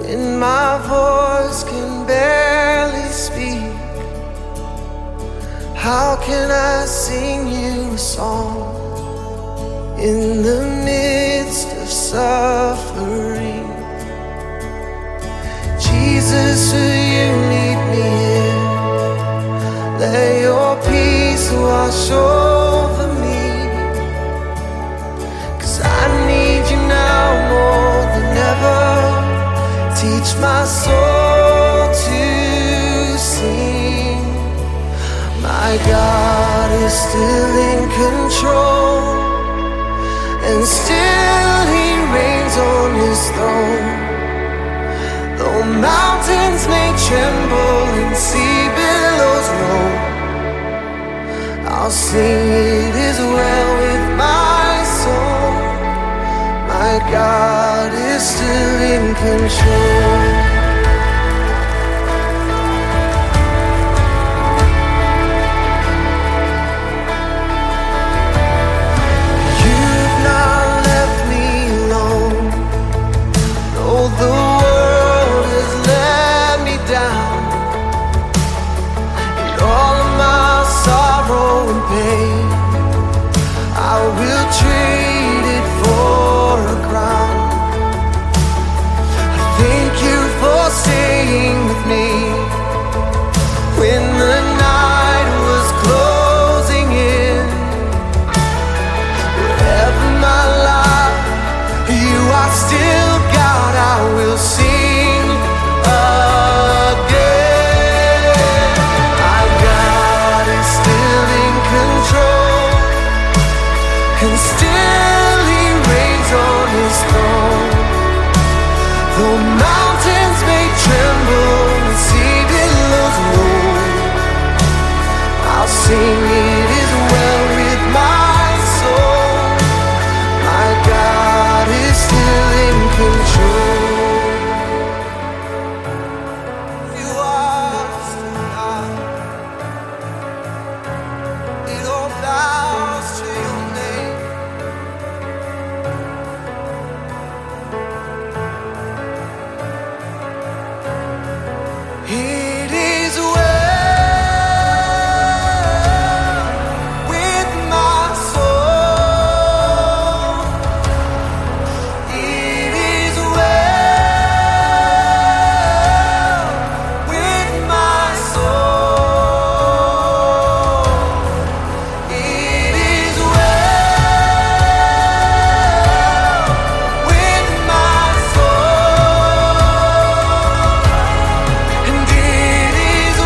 when my voice can barely speak. How can I sing you a song in the midst of suffering? Jesus, will you meet me here? Let your peace wash over me, 'cause I need you now more than ever. Teach my soul to sing. My God is still in control, and still He reigns on His throne. Though mountains may tremble and sea billows roll, I'll sing it is well with my soul. My God is still in control. You've not left me alone. Though the world has let me down, and all of my sorrow and pain, I will trade it for a crown. I thank you for staying with me when the night was closing in. Wherever my life, you are still God. I will sing again. My God is still in control, and still He reigns on His throne. Though mountains may tremble and sea billows roll, I'll sing it is well with my soul. My God is still in control. You are still God. It all bows to your name. It is well with my soul. It is well with my soul. It is well with my soul. And it is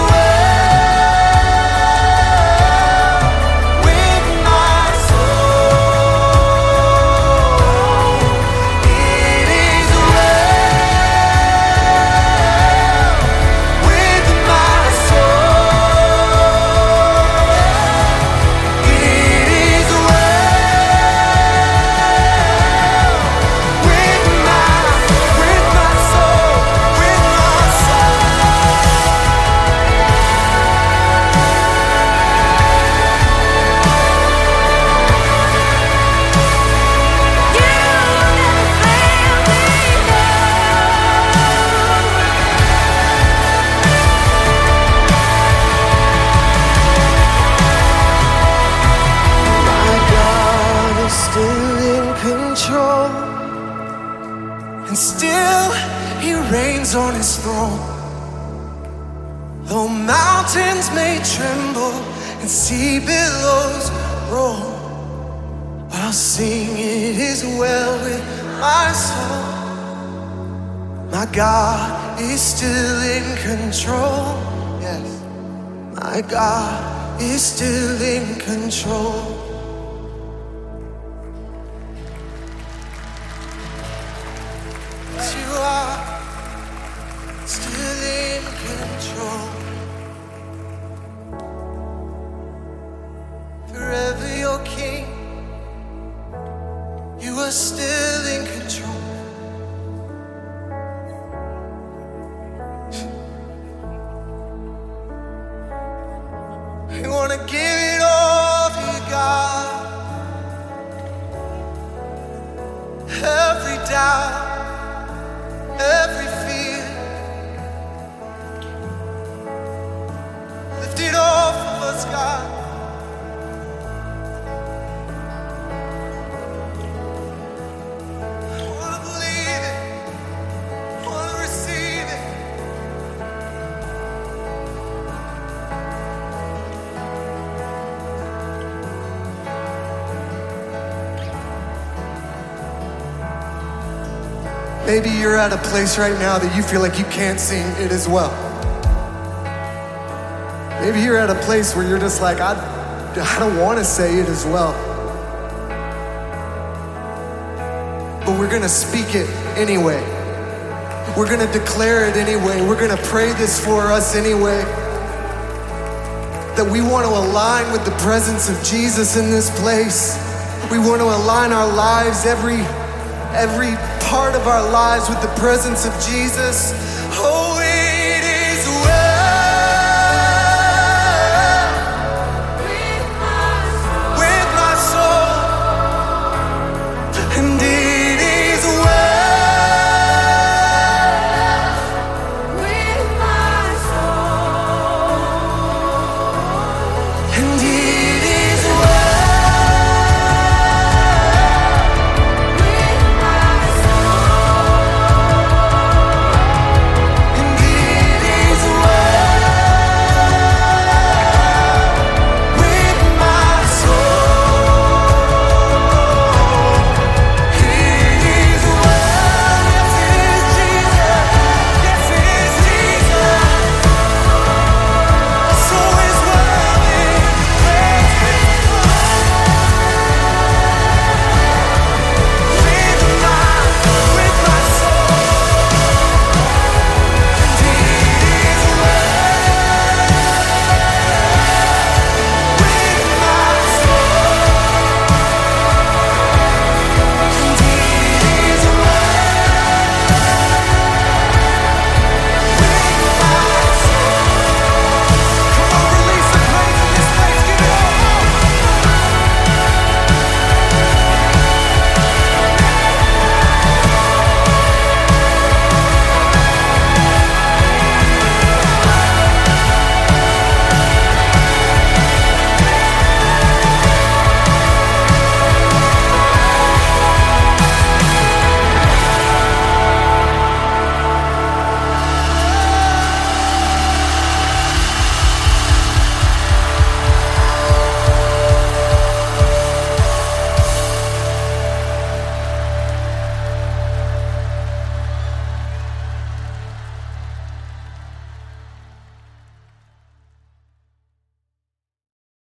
well with my soul. It is well with my soul. It is still in control, and still He reigns on His throne. Though mountains may tremble and sea billows roll, I'll sing it is well with my soul. My God is still in control. Yes, my God is still in control. You are still in control. Forever your King, you are still in control. We wanna give it all to you, God. Maybe you're at a place right now that you feel like you can't sing it as well. Maybe you're at a place where you're just like, I don't want to say it as well. But we're gonna speak it anyway. We're gonna declare it anyway. We're gonna pray this for us anyway. That we want to align with the presence of Jesus in this place. We want to align our lives, every part of our lives with the presence of Jesus. Oh,